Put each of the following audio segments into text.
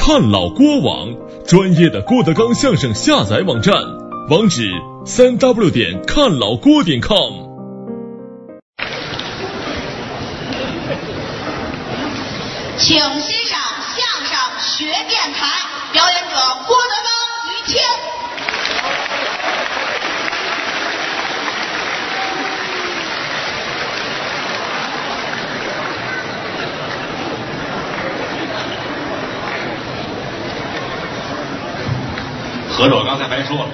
看老郭网，专业的郭德纲相声下载网站，网址3w看老郭.com。 请欣赏相声学电台，表演者郭德纲、于谦。 合着我刚才白说了，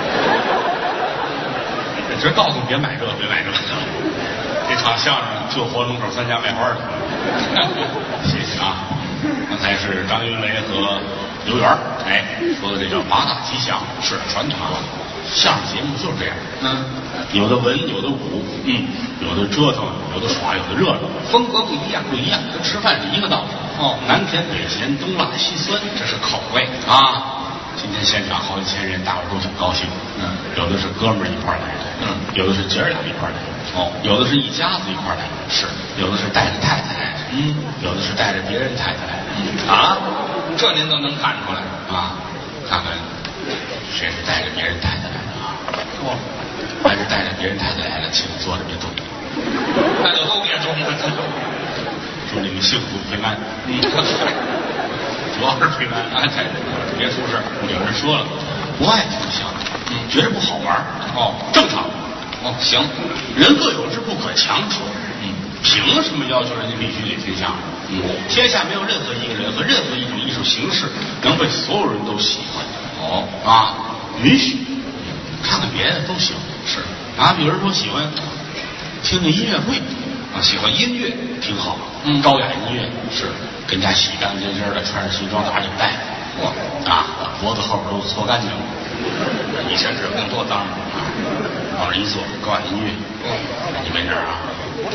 这告诉你别买这，别买这。这场相声就活门口3家卖花的。谢谢啊！刚才是张云雷和刘源，说的这叫八大吉祥，是传统相声节目就是这样。有的文，有的武，有的折腾，有的耍，有的热闹，风格不一样，跟吃饭是一个道理。南甜北咸，东辣西酸，这是口味啊。今天现场好几千人，大伙都挺高兴。有的是哥们儿一块来的，有的是姐儿俩一块来的，有的是一家子一块来的，是有的是带着太太来的，有的是带着别人太太来的。这您都能看出来啊？看看谁是带着别人太太来的啊？还是带着别人太太来的，请坐着别动，那就都别动了。祝你们幸福平安。主要是平安啊，别出事。有人说了，不爱听相声，觉得不好玩正常。行，人各有志，不可强求。凭什么要求人家必须得听相声？天下没有任何一个人和任何一种艺术形式能被所有人都喜欢。允许看看别的都行。是啊，有人说喜欢听听音乐会喜欢音乐挺好，高雅音乐是。跟家洗干净净的，穿着西装打领带，脖子后边都搓干净了。以前这更多脏了往这一坐，高雅音乐，你没这儿啊？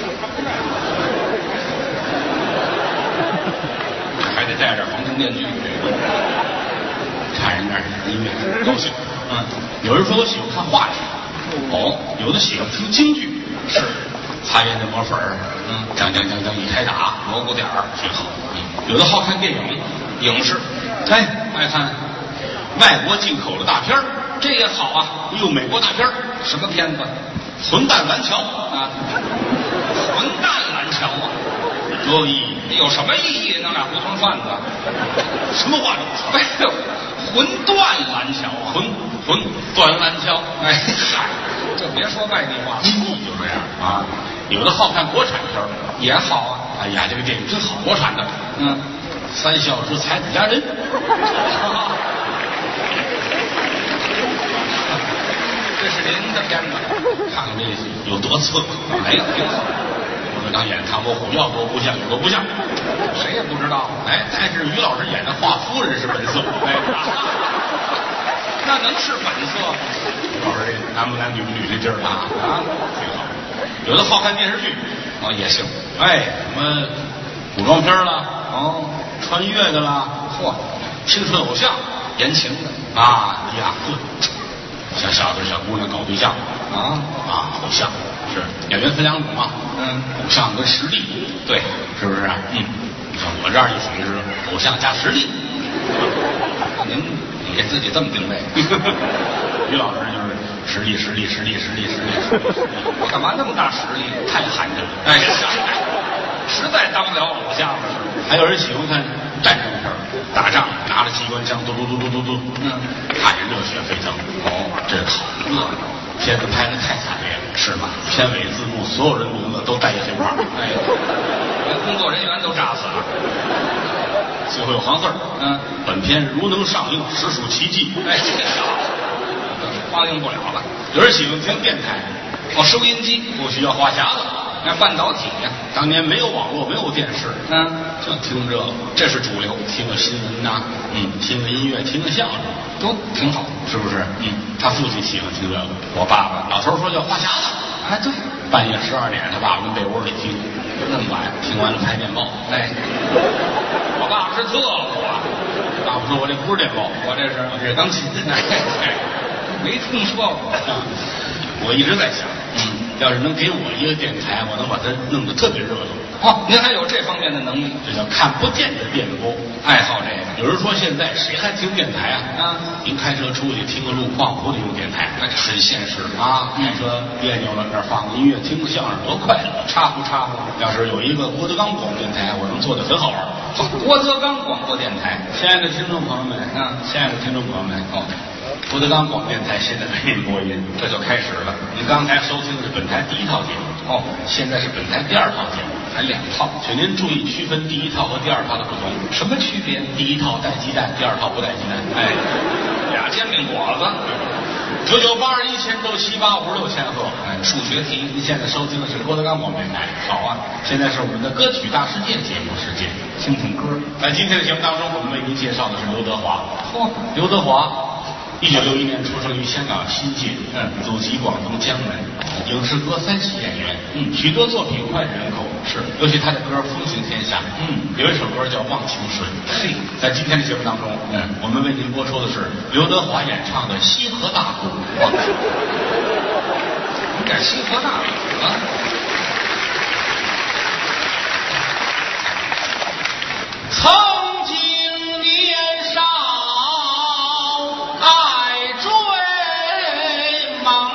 还得戴着防尘面具，看人那音乐高兴。有人说我喜欢看话剧，有的喜欢听京剧，是擦烟的抹粉儿，讲一开打，锣鼓点儿挺好。有的好看电影，影视，爱看外国进口的大片儿，这也好啊。美国大片儿，什么片子？混蛋蓝桥啊！混蛋蓝桥啊，多有意义！有什么意义？弄俩胡同串子？什么话这么说？魂断蓝桥啊！魂断蓝桥！就别说外地话，音译就这样啊。有的好看国产片儿也好啊。这个电影真好，国产的。3小时才子佳人。这是您的片子，看看这有多次没有？挺好。郭德纲演唐伯虎，要多不像，有多不像，谁也不知道。但是于老师演的华夫人是本色。那能是本色？于老师这男不男女不女这劲儿挺好。有的好看电视剧也行。什么古装片了，穿越的啦，青春偶像，言情的像小子小姑娘搞对象偶像是演员分2种嘛，偶像跟实力，对，是不是？像我这儿就属于是偶像加实力。您给自己这么定位？于老师就是实力。我干嘛那么大实力？太寒碜了。实在当不了偶像了。还有人喜欢看战争片，打仗拿着机关枪嘟，看着热血沸腾。这好热闹。片子拍的太惨烈了，是吗？片尾字幕所有人名字都带一黑框，连工作人员都炸死了。最后有行字本片如能上映，实属奇迹。这放映不了了。有人喜欢听电台，收音机不需要话匣子。半导体呀，当年没有网络，没有电视，就听这个，这是主流。听个新闻呐，听个音乐，听个相声，都挺好，是不是？他父亲喜欢听这个，我爸爸老头说叫话匣子，对，半夜12点，他爸爸跟被窝里听，那么晚，听完了拍电报，我爸爸是特务啊，爸爸说我这不是电报，我这是钢琴，没听说过。我一直在想，要是能给我一个电台，我能把它弄得特别热闹。您还有这方面的能力，这叫看不见的电波，爱好这个。 有人说现在谁还听电台啊？ 啊， 您开车出去听个路况不得用电台， 那很现实啊。开车别扭了，那儿放个音乐，听个相声多快乐， 插呼。 要是有一个郭德纲广播电台，我能做得很好玩。 郭德纲广播电台， 亲爱的听众朋友们，亲爱的听众朋友们，郭德纲广播电台现在为您播音， 这就开始了。 您刚才收听的是本台第一套节目，现在是本台第二套节目， 还2套，请您注意区分第一套和第二套的不同。 什么区别？ 第一套带鸡蛋，第二套不带鸡蛋。 哎，2煎饼果子 ，99821000周7856千赫。 数学题。 您现在收听的是郭德纲广播电台。 好啊， 现在是我们的歌曲大世界节目时间， 听听歌。 在今天的节目当中，我们为您介绍的是刘德华。刘德华1961年出生于香港新界，祖籍广东江门，影视歌3栖演员，许多作品脍炙人口，是，尤其他的歌风行天下，有一首歌叫《忘情水》。在今天的节目当中，我们为您播出的是刘德华演唱的《西河大鼓》。 你改西河大鼓啊？ 曾经年少爱追梦，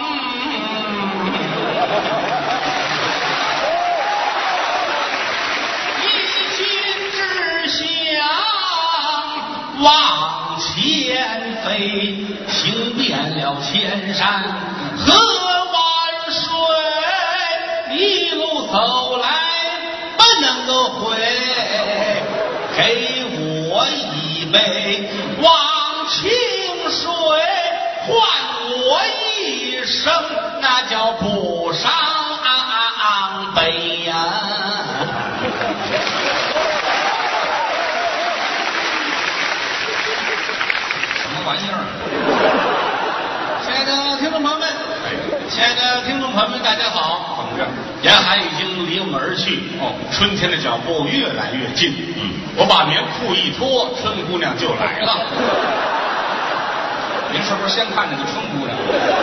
一心只想往前飞，行遍了千山和万水，一路走来不能够回，给我一杯忘情水，换我一生那叫不伤悲呀。 什么玩意儿？ 亲爱的听众朋友们，亲爱的听众朋友们，大家好！严寒已经离我们而去，春天的脚步越来越近。我把棉裤一脱，春姑娘就来了。 您是不是先看见的春姑娘？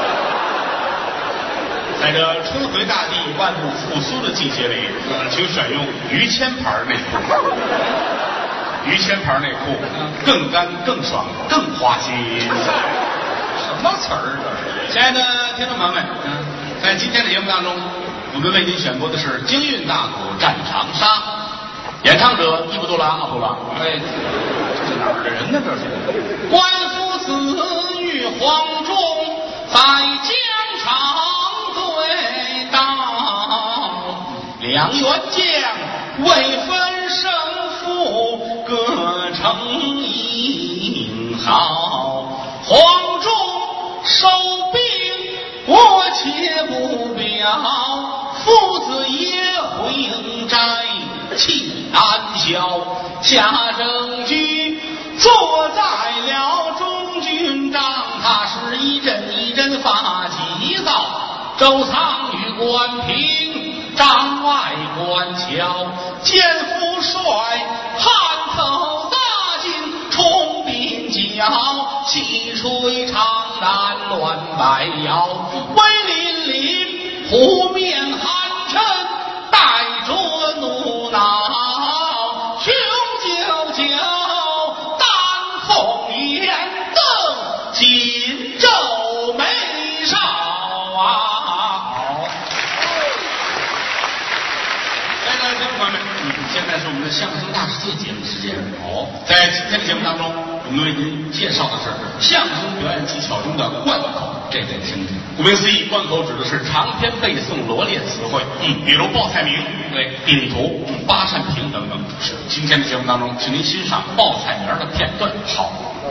在这春回大地、万物复苏的季节里，请选用于谦牌内裤。于谦牌内裤更干、更爽、更花心。 什么词儿这是？ 亲爱的听众朋友们，在今天的节目当中，我们为您选播的是京韵大鼓战长沙，演唱者伊布杜拉阿布拉。 哎，这哪儿的人呢？这是官夫子与黄忠在疆场对道，两员将未分胜负，各成英豪。黄忠收兵，我且不表，父子也回营寨，气难消。贾政居坐在了中军帐，他是一阵一阵发急躁。周仓与关平帐外观瞧，见父帅汗头大进冲鬓角，气吹长髯乱摆腰，威凛凛虎面寒嗔带着怒恼，雄赳赳丹凤眼瞪紧皱眉梢啊。现在是我们的相声大世界节目时间。在今天的节目当中，我们为您介绍的是相声表演技巧中的贯口，这得听听。顾名思义，贯口指的是长篇背诵罗列词汇，比如报菜名、地理图、八扇屏等等。是今天的节目当中，请您欣赏报菜名的片段。好。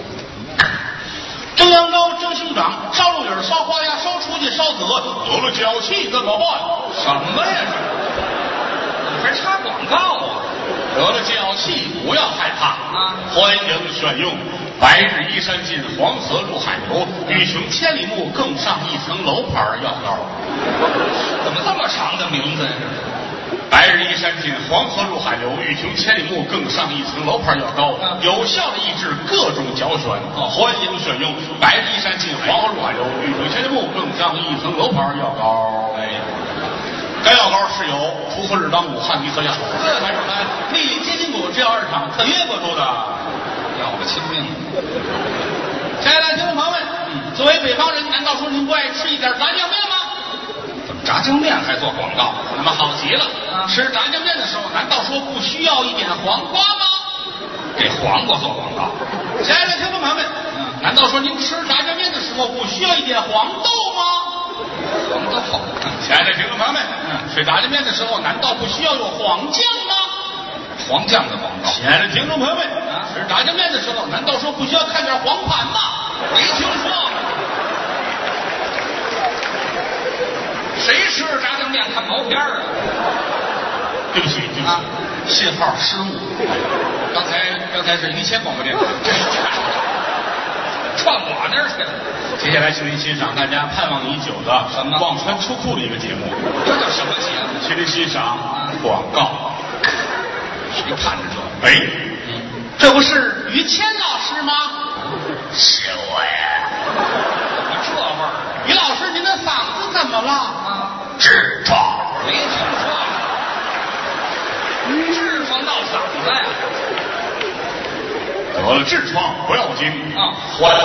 蒸羊羔、蒸熊掌、烧鹿尾、烧花鸭、烧雏鸡、烧子鹅，得了脚气怎么办？ 什么呀这？还插广告啊！ 得了脚气不要害怕啊！ 欢迎选用白日依山尽，黄河入海流，欲穷千里目，更上一层楼牌药膏。 怎么这么长的名字呀？ 白日依山尽，黄河入海流，欲穷千里目，更上一层楼牌药膏，有效的抑制各种脚癣。欢迎选用白日依山尽，黄河入海流，欲穷千里目，更上一层楼牌药膏。该药膏是由锄禾日当午，汗滴禾下土，还是来蜜林结筋骨制药2厂特约播出的。 要不命。 亲爱的听众朋友们，作为北方人，难道说您不爱吃一点炸酱面吗？ 怎么炸酱面还做广告？ 那么好极了，吃炸酱面的时候，难道说不需要一点黄瓜吗？ 给黄瓜做广告。 亲爱的听众朋友们，难道说您吃炸酱面的时候不需要一点黄豆吗？ 黄豆。 亲爱的听众朋友们，吃炸酱面的时候，难道不需要有黄酱吗？ 黄酱的广告。 亲爱的听众朋友们，吃炸酱面的时候，难道说不需要看点黄盘吗？ 没听说。谁吃炸酱面看毛片啊？ 对不起，信号失误。刚才是1千广播电台， 串我那儿去了。 接下来请您欣赏大家盼望已久的什么忘川出库的一个节目。 这叫什么节目？ 请您欣赏广告。 谁看着这？ 哎，这不是于谦老师吗？ 是我呀。怎么这味儿？ 于老师，您的嗓子怎么了？ 痔疮。没听说。痔疮闹嗓子呀？ 得了痔疮不要紧啊，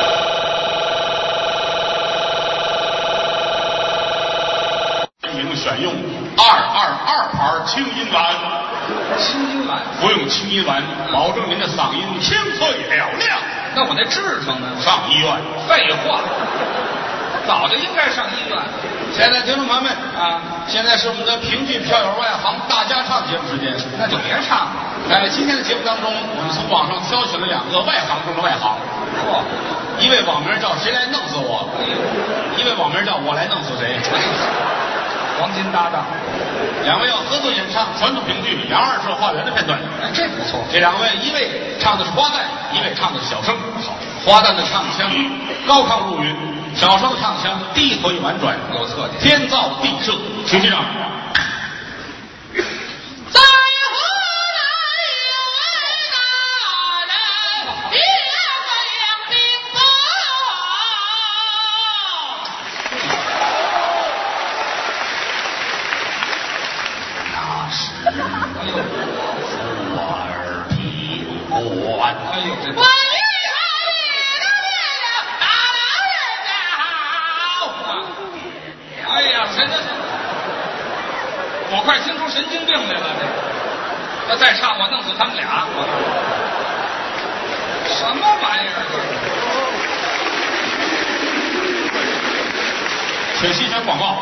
欢迎选用222牌清音丸。 清音丸， 服用清音丸，保证您的嗓音清脆嘹亮。 那我那痔疮呢？ 上医院。 废话，早就应该上医院。 现在听众朋友们现在是我们的评剧票友外行大家唱节目时间， 那就别唱了。 在今天的节目当中，我们从网上挑选了2个外行中的外行。一位网名叫谁来弄死我，一位网名叫我来弄死谁。 黄金搭档 ，2位要合作演唱传统评剧《杨二社花园》的片段。 这不错。 这2位，一位唱的是花旦，一位唱的是小生。好，花旦的唱腔高亢入云，小生的唱腔低回婉转， 有特点， 天造地设。请欣赏。 我快听出神经病来了，这再唱我弄死他们俩。什么玩意儿？ 请欣赏广告。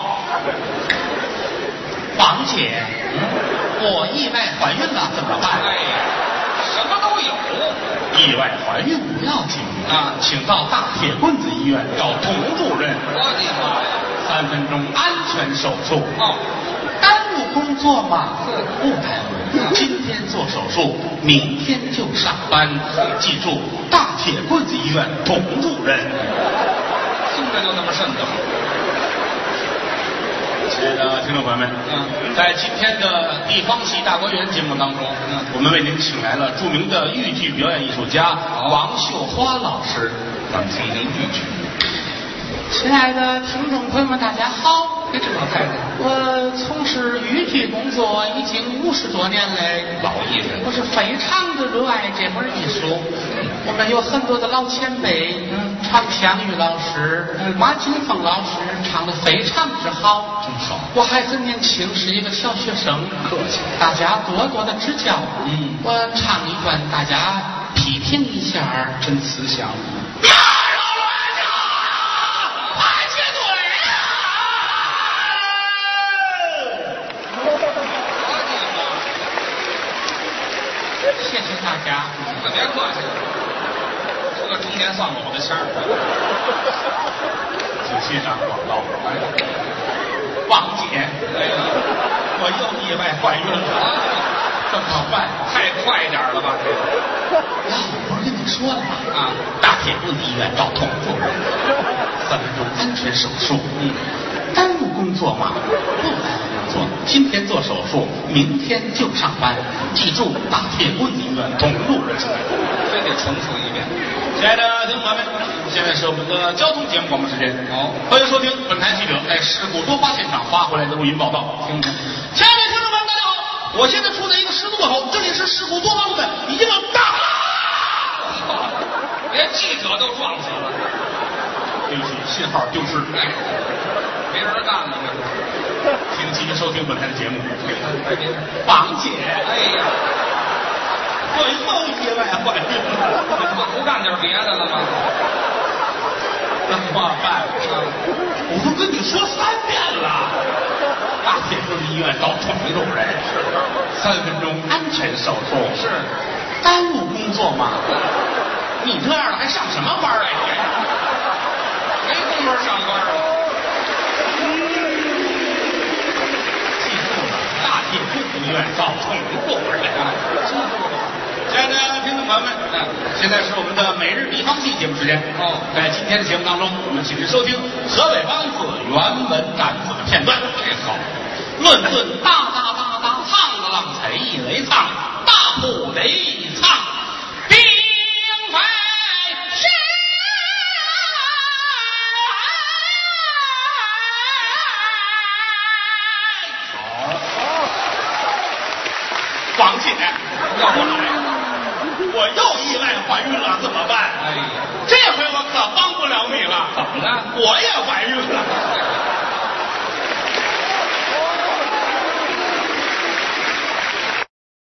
王姐，我意外怀孕了，怎么办？ 哎呀，什么都有。 意外怀孕不要紧请到大铁棍子医院找童主任。 我的妈呀 ！3分钟安全手术。 耽误工作吗？不耽误。今天做手术，明天就上班。记住，大铁棍子医院童主任。 听着就那么瘆得慌。 亲爱的听众朋友们，在今天的地方戏大观园节目当中，我们为您请来了著名的豫剧表演艺术家王秀花老师。 咱们听听豫剧。 亲爱的听众朋友们，大家好。 这老太太， 我从事豫剧工作已经50多年来， 老艺人， 我是非常的热爱这门艺术。我们有很多的老前辈，常香玉老师、马金凤老师唱得非常之好， 真好。 我还很年轻，是一个小学生， 客气， 大家多多的指教。我唱一段，大家批评一下， 真慈祥。 谢谢大家。 别客气，这个中年丧偶的腔儿。 请欣赏广告。王姐，我又意外怀孕了，怎么办？ 太快点了吧？ 我不是跟你说了吗？大铁棍子医院找童主任，3分钟安全手术。耽误工作吗？不耽误工作。今天做手术，明天就上班。记住，大铁棍子医院童主任。 非得重复一遍。 亲爱的听众朋友们，现在是我们的交通节目广播时间。欢迎收听本台记者在事故多发现场发回来的录音报道。亲爱的听众们，大家好，我现在处在一个十字路口，这里是事故多发路的一个大。 连记者都撞死了。 对不起，信号丢失。 哎，没人干了这是。 请继续收听本台的节目。 王姐， 哎呀，我又意外怀孕了， 不干点别的了吗？ 怎么办？我都跟你说3遍了。大铁墩医院找宠主任，3分钟安全手术。 是， 耽误工作吗？你这样的还上什么班啊？ 没工夫上班啊。 记住了，大铁墩医院找宠主任。记住了。亲爱的听众朋友们，现在是我们的每日地方戏节目时间。在今天的节目当中，我们请您收听河北梆子原文展子的片段。好，论大唱的浪才一雷唱，大不得唱，并非是。王姐，要我来。我又意外怀孕了，怎么办？ 哎呀， 这回我可帮不了你了。 怎么了？ 我也怀孕